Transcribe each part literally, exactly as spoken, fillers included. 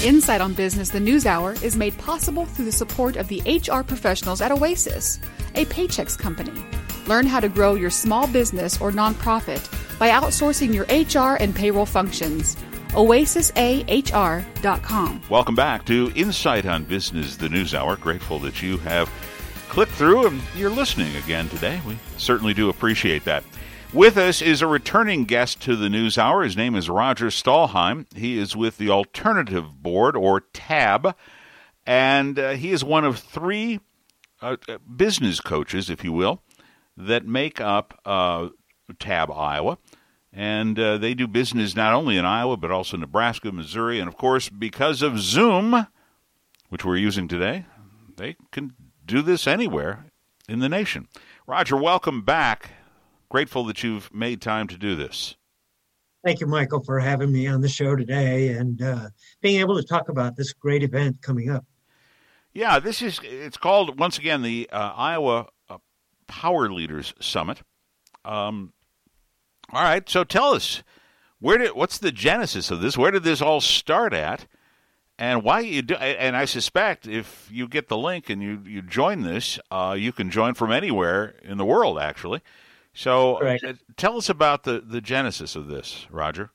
Insight on Business, the News Hour, is made possible through the support of the H R professionals at Oasis, a Paychex company. Learn how to grow your small business or nonprofit by outsourcing your H R and payroll functions. oasis a h r dot com. Welcome back to Insight on Business, the News Hour. Grateful that you have clicked through and you're listening again today. We certainly do appreciate that. With us is a returning guest to the News Hour. His name is Roger Stahlheim. He is with the Alternative Board, or TAB, and uh, he is one of three uh, business coaches, if you will, that make up uh, TAB Iowa. And uh, they do business not only in Iowa, but also Nebraska, Missouri, and, of course, because of Zoom, which we're using today, they can do this anywhere in the nation. Roger, welcome back. Grateful that you've made time to do this. Thank you, Michael, for having me on the show today and uh, being able to talk about this great event coming up. Yeah, this is, it's called, once again, the uh, Iowa uh, Power Leaders Summit. Um, all right, so tell us, where did, what's the genesis of this? Where did this all start at? And why you do? And I suspect if you get the link and you, you join this, uh, you can join from anywhere in the world, actually. So uh, tell us about the, the genesis of this, Roger.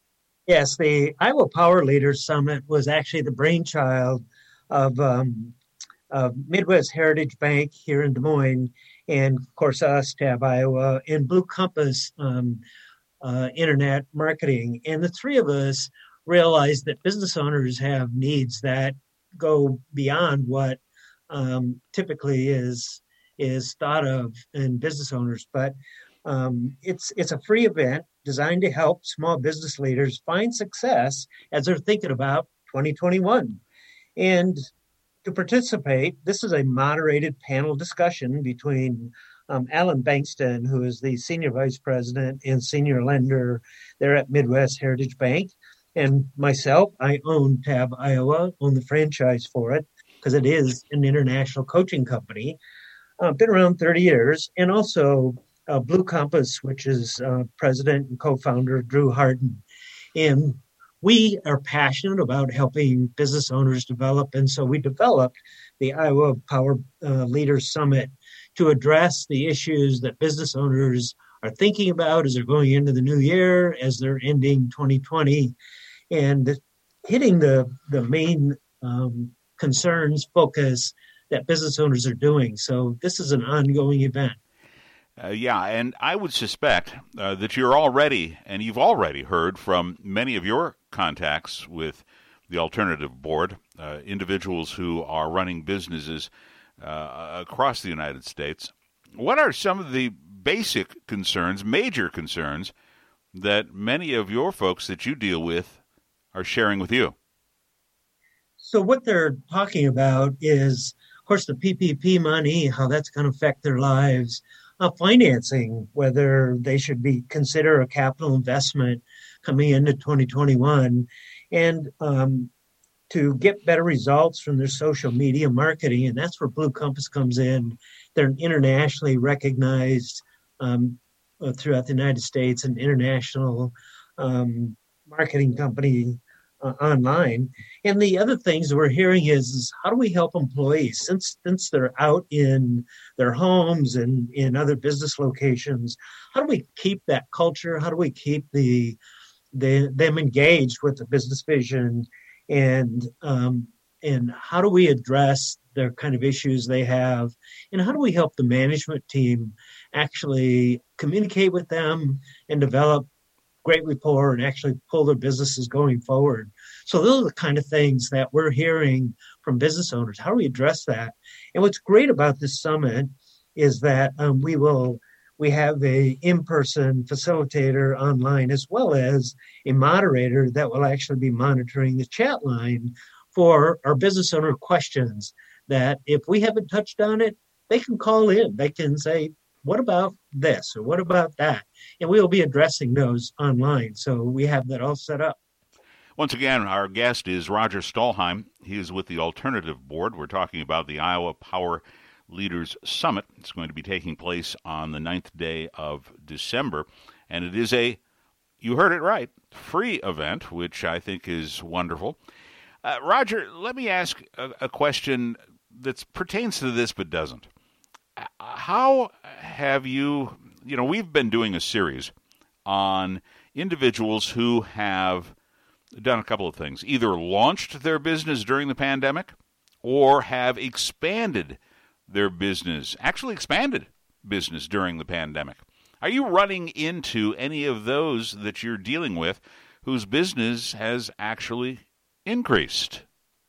Yes, the Iowa Power Leaders Summit was actually the brainchild of, um, of Midwest Heritage Bank here in Des Moines, and, of course, us, TAB Iowa, and Blue Compass um, uh, Internet Marketing. And the three of us realized that business owners have needs that go beyond what um, typically is is thought of in business owners, but um, it's it's a free event designed to help small business leaders find success as they're thinking about twenty twenty-one. And to participate, this is a moderated panel discussion between um, Alan Bankston, who is the Senior Vice President and Senior Lender there at Midwest Heritage Bank, and myself. I own TAB Iowa, own the franchise for it, because it is an international coaching company. Uh, been around thirty years, and also uh, Blue Compass, which is uh, president and co-founder Drew Harden. And we are passionate about helping business owners develop, and so we developed the Iowa Power uh, Leaders Summit to address the issues that business owners are thinking about as they're going into the new year, as they're ending twenty twenty, and hitting the, the main um, concerns, focus that business owners are doing. So this is an ongoing event. Uh, yeah, and I would suspect uh, that you're already, and you've already heard from many of your contacts with the Alternative Board, uh, individuals who are running businesses uh, across the United States. What are some of the basic concerns, major concerns, that many of your folks that you deal with are sharing with you? So what they're talking about is, of course, the P P P money, how that's going to affect their lives, uh, financing, whether they should be consider a capital investment coming into twenty twenty-one, and um, to get better results from their social media marketing. And that's where Blue Compass comes in. They're an internationally recognized um, uh, throughout the United States, an international um, marketing company Uh, online. And the other things we're hearing is, is how do we help employees since since they're out in their homes and in other business locations? How do we keep that culture? How do we keep the, the them engaged with the business vision? And um, and how do we address the kind of issues they have? And how do we help the management team actually communicate with them and develop great rapport and actually pull their businesses going forward? So those are the kind of things that we're hearing from business owners. How do we address that? And what's great about this summit is that um, we will we have a in-person facilitator online, as well as a moderator that will actually be monitoring the chat line for our business owner questions, that if we haven't touched on it, they can call in. They can say, what about this or what about that? And we will be addressing those online. So we have that all set up. Once again, our guest is Roger Stahlheim. He is with the Alternative Board. We're talking about the Iowa Power Leaders Summit. It's going to be taking place on the ninth day of December. And it is a, you heard it right, free event, which I think is wonderful. Uh, Roger, let me ask a, a question that pertains to this but doesn't. How have you, you know, we've been doing a series on individuals who have done a couple of things, either launched their business during the pandemic or have expanded their business, actually expanded business during the pandemic. Are you running into any of those that you're dealing with whose business has actually increased?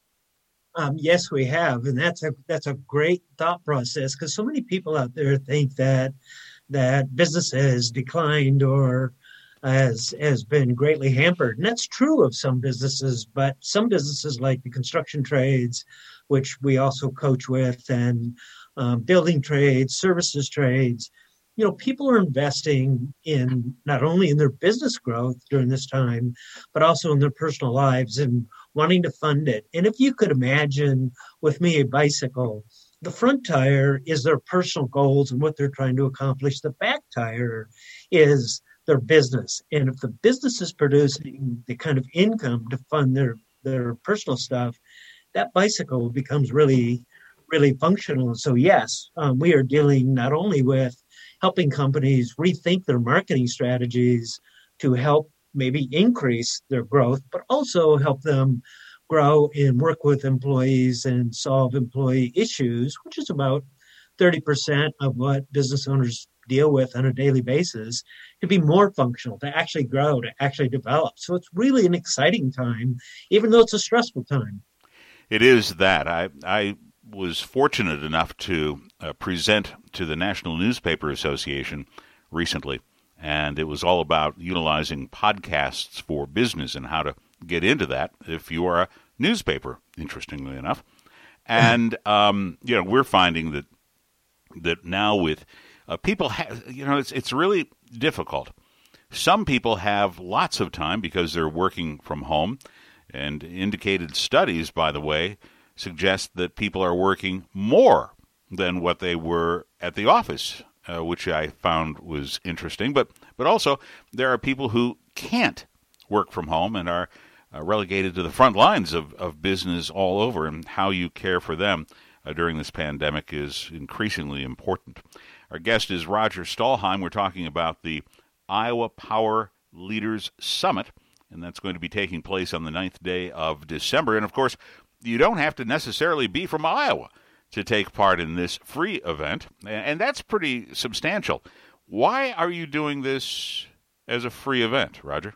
Um, yes, we have, and that's a that's a great thought process because so many people out there think that that business has declined or has has been greatly hampered, and that's true of some businesses. But some businesses, like the construction trades, which we also coach with, and um, building trades, services trades, you know, people are investing in not only in their business growth during this time, but also in their personal lives and wanting to fund it. And if you could imagine with me a bicycle, the front tire is their personal goals and what they're trying to accomplish. The back tire is their business. And if the business is producing the kind of income to fund their, their personal stuff, that bicycle becomes really, really functional. So yes, um, we are dealing not only with helping companies rethink their marketing strategies to help maybe increase their growth, but also help them grow and work with employees and solve employee issues, which is about thirty percent of what business owners deal with on a daily basis, to be more functional, to actually grow, to actually develop. So it's really an exciting time, even though it's a stressful time. It is that. I, I was fortunate enough to uh, present to the National Newspaper Association recently, and it was all about utilizing podcasts for business and how to get into that if you are a newspaper, interestingly enough. And, um, you know, we're finding that that now with uh, people, ha- you know, it's it's really difficult. Some people have lots of time because they're working from home, and indicated studies, by the way, suggest that people are working more than what they were at the office, uh, which I found was interesting. But but also, there are people who can't work from home and are uh, relegated to the front lines of, of business all over, and how you care for them uh, during this pandemic is increasingly important. Our guest is Roger Stahlheim. We're talking about the Iowa Power Leaders Summit, and that's going to be taking place on the ninth day of December. And, of course, you don't have to necessarily be from Iowa to take part in this free event, and that's pretty substantial. Why are you doing this as a free event, Roger?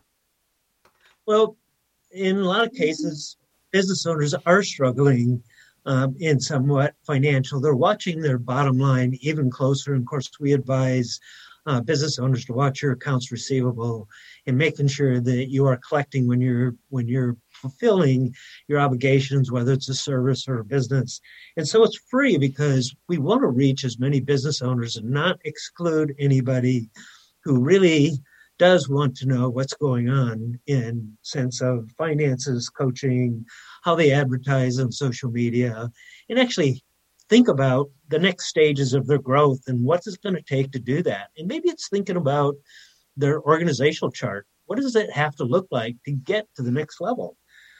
Well, in a lot of cases, business owners are struggling um, in somewhat financial. They're watching their bottom line even closer. And, of course, we advise uh, business owners to watch your accounts receivable and making sure that you are collecting when you're when you're fulfilling your obligations, whether it's a service or a business. And so it's free because we want to reach as many business owners and not exclude anybody who really does want to know what's going on in sense of finances, coaching, how they advertise on social media, and actually think about the next stages of their growth and what it's going to take to do that. And maybe it's thinking about their organizational chart. What does it have to look like to get to the next level?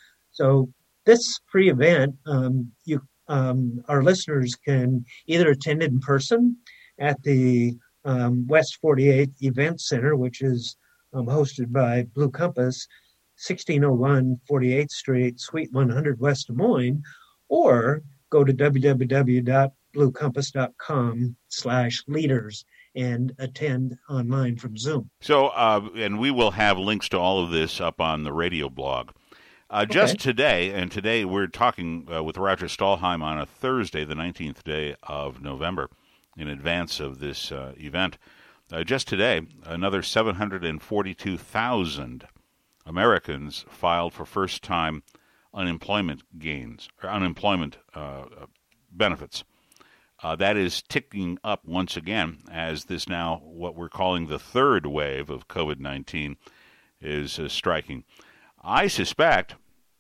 So this free event, um, you, um, our listeners can either attend it in person at the um, West forty-eighth Event Center, which is um, hosted by Blue Compass, sixteen oh one forty-eighth Street, Suite one hundred, West Des Moines, or go to w w w dot blue compass dot com slash leaders and attend online from Zoom. So, uh, and we will have links to all of this up on the radio blog. Uh, just okay. today, and today we're talking uh, with Roger Stahlheim on a Thursday, the nineteenth day of November, in advance of this uh, event. Uh, just today, another seven hundred forty-two thousand Americans filed for first-time unemployment gains, or unemployment uh, benefits. Uh, that is ticking up once again as this now, what we're calling the third wave of COVID nineteen, is uh, striking. I suspect,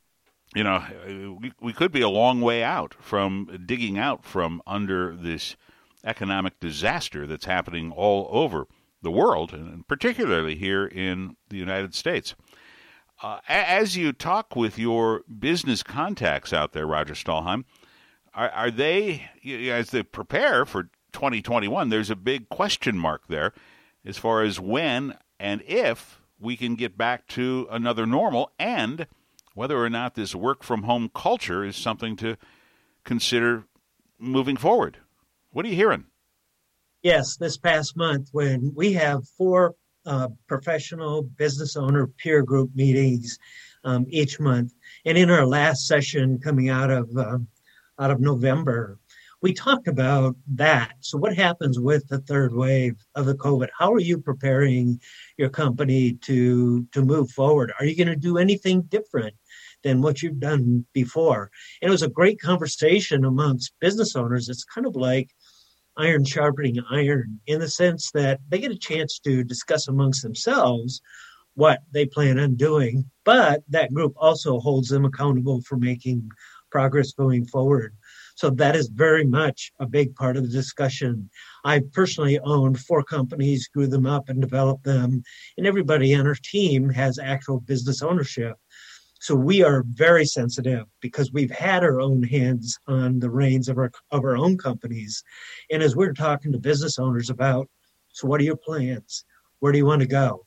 you know, we, we could be a long way out from digging out from under this economic disaster that's happening all over the world, and particularly here in the United States. Uh, as you talk with your business contacts out there, Roger Stahlheim, are, are they, as they prepare for twenty twenty-one, there's a big question mark there as far as when and if we can get back to another normal, and whether or not this work-from-home culture is something to consider moving forward. What are you hearing? Yes, this past month when we have four uh, professional business owner peer group meetings um, each month, and in our last session coming out of uh, out of November, we talked about that. So what happens with the third wave of the COVID? How are you preparing your company to, to move forward? Are you going to do anything different than what you've done before? And it was a great conversation amongst business owners. It's kind of like iron sharpening iron in the sense that they get a chance to discuss amongst themselves what they plan on doing, but that group also holds them accountable for making progress going forward. So that is very much a big part of the discussion. I personally owned four companies, grew them up and developed them, and everybody on our team has actual business ownership. So we are very sensitive because we've had our own hands on the reins of our of our own companies. And as we're talking to business owners about, so what are your plans? Where do you want to go?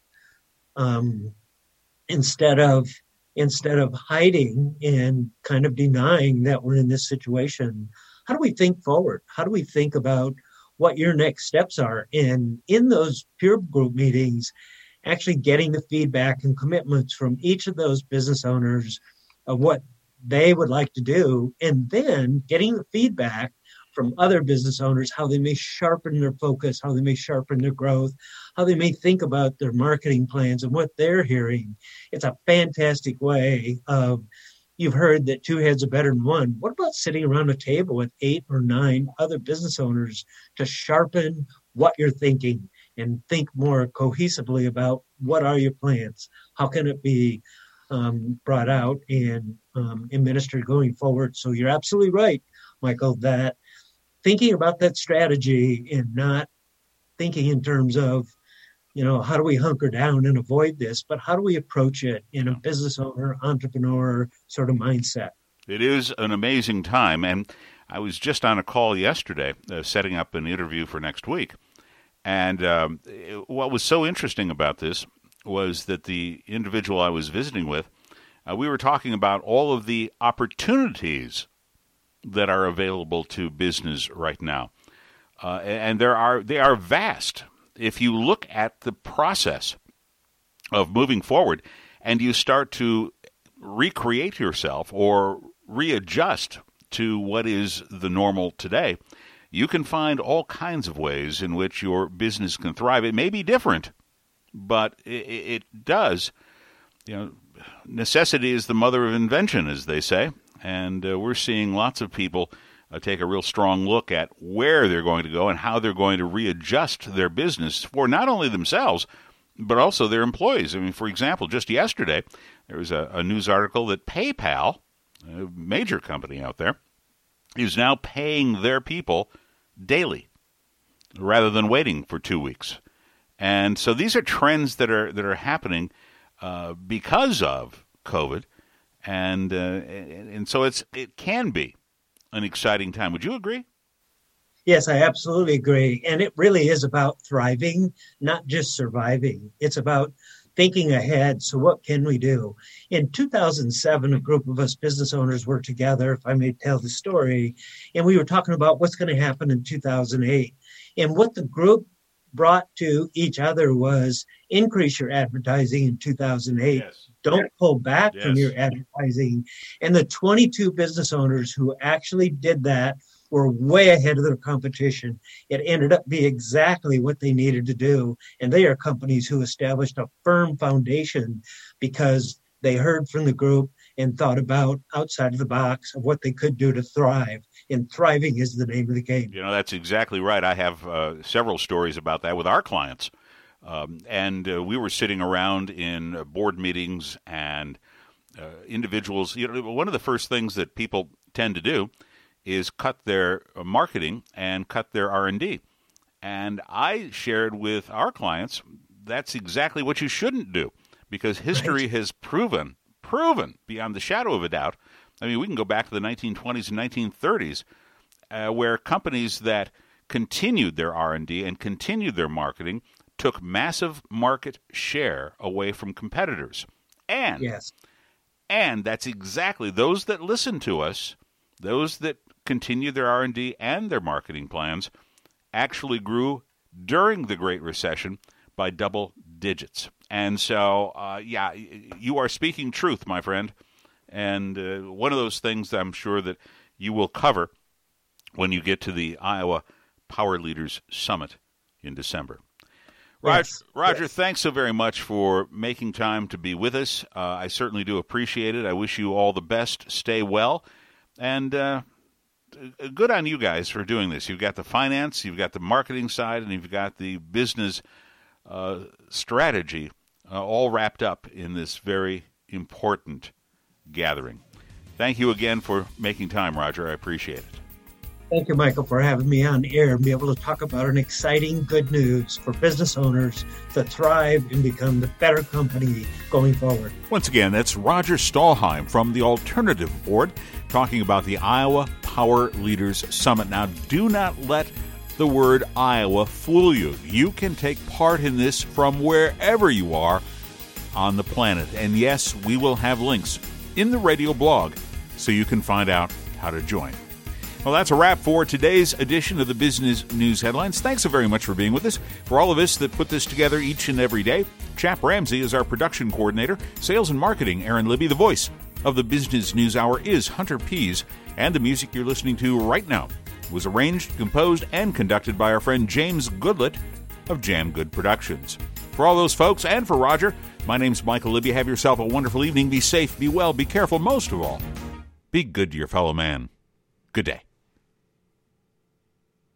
Um, instead of Instead of hiding and kind of denying that we're in this situation, how do we think forward? How do we think about what your next steps are? And in those peer group meetings, actually getting the feedback and commitments from each of those business owners of what they would like to do, and then getting the feedback from other business owners, how they may sharpen their focus, how they may sharpen their growth, how they may think about their marketing plans and what they're hearing. It's a fantastic way of, you've heard that two heads are better than one. What about sitting around a table with eight or nine other business owners to sharpen what you're thinking and think more cohesively about what are your plans? How can it be um, brought out and um, administered going forward? So you're absolutely right, Michael, that thinking about that strategy and not thinking in terms of, you know, how do we hunker down and avoid this, but how do we approach it in a business owner, entrepreneur sort of mindset? It is an amazing time. And I was just on a call yesterday uh, setting up an interview for next week. And um, it, what was so interesting about this was that the individual I was visiting with, uh, we were talking about all of the opportunities that are available to business right now. Uh, and there are they are vast. If you look at the process of moving forward and you start to recreate yourself or readjust to what is the normal today, you can find all kinds of ways in which your business can thrive. It may be different, but it, it does. You know, necessity is the mother of invention, as they say. And uh, we're seeing lots of people uh, take a real strong look at where they're going to go and how they're going to readjust their business for not only themselves, but also their employees. I mean, for example, just yesterday, there was a, a news article that PayPal, a major company out there, is now paying their people daily rather than waiting for two weeks. And so these are trends that are that are happening uh, because of COVID. And, uh, and and so it's it can be an exciting time. Would you agree? Yes, I absolutely agree. And it really is about thriving, not just surviving. It's about thinking ahead. So what can we do? In two thousand seven, a group of us business owners were together, if I may tell the story, and we were talking about what's going to happen in two thousand eight. And what the group brought to each other was increase your advertising in two thousand eight. Yes. Don't pull back yes. from your advertising. And the twenty-two business owners who actually did that were way ahead of their competition. It ended up being exactly what they needed to do. And they are companies who established a firm foundation because they heard from the group and thought about outside of the box of what they could do to thrive. And thriving is the name of the game. You know, that's exactly right. I have uh, several stories about that with our clients. Um, and uh, we were sitting around in uh, board meetings and uh, individuals. You know, one of the first things that people tend to do is cut their uh, marketing and cut their R and D. And I shared with our clients that's exactly what you shouldn't do, because history right. has proven, proven beyond the shadow of a doubt. I mean, we can go back to the nineteen twenties and nineteen thirties, uh, where companies that continued their R and D and continued their marketing took massive market share away from competitors. And, yes. and that's exactly those that listen to us, those that continued their R and D and their marketing plans, actually grew during the Great Recession by double digits. And so, uh, yeah, you are speaking truth, my friend. And uh, one of those things I'm sure that you will cover when you get to the Iowa Power Leaders Summit in December. Yes. Roger, Roger yes. thanks so very much for making time to be with us. Uh, I certainly do appreciate it. I wish you all the best. Stay well. And uh, good on you guys for doing this. You've got the finance, you've got the marketing side, and you've got the business uh, strategy uh, all wrapped up in this very important gathering. Thank you again for making time, Roger. I appreciate it. Thank you, Michael, for having me on air and be able to talk about an exciting good news for business owners to thrive and become the better company going forward. Once again, that's Roger Stahlheim from the Alternative Board talking about the Iowa Power Leaders Summit. Now, do not let the word Iowa fool you. You can take part in this from wherever you are on the planet. And yes, we will have links in the radio blog so you can find out how to join. Well, that's a wrap for today's edition of the Business News Headlines. Thanks so very much for being with us. For all of us that put this together each and every day, Chap Ramsey is our production coordinator. Sales and marketing, Aaron Libby. The voice of the Business News Hour is Hunter Pease. And the music you're listening to right now was arranged, composed, and conducted by our friend James Goodlett of Jam Good Productions. For all those folks, and for Roger, my name's Michael Libby. Have yourself a wonderful evening. Be safe, be well, be careful. Most of all, be good to your fellow man. Good day.